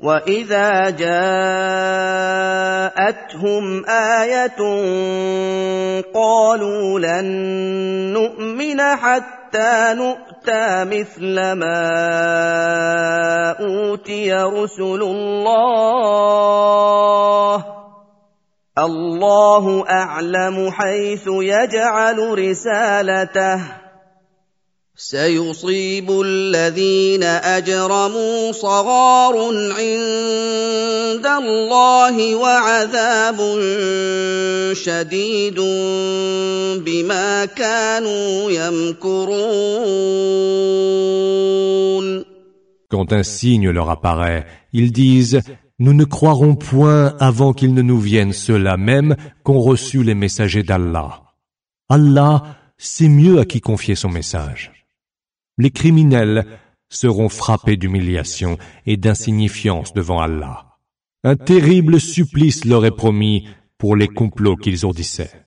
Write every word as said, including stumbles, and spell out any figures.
وَإِذَا جَاءَتْهُمْ آيَةٌ قَالُوا لَن نُّؤْمِنَ حَتَّىٰ نُؤْتَىٰ مِثْلَ مَا أُوتِيَ رُسُلُ اللَّهِ ۖ اللَّهُ أَعْلَمُ حَيْثُ يَجْعَلُ رِسَالَتَهُ ۗ سَيُصِيبُ الَّذِينَ أَجْرَمُوا صَغَارٌ عِندَ اللَّهِ وَعَذَابٌ شَدِيدٌ بِمَا كَانُوا يَمْكُرُونَ. Quand un signe leur apparaît, ils disent « Nous ne croirons point avant qu'ils ne nous viennent ceux-là même qu'ont reçu les messagers d'Allah. Allah sait mieux à qui confier son message. » Les criminels seront frappés d'humiliation et d'insignifiance devant Allah. Un terrible supplice leur est promis pour les complots qu'ils ourdissaient.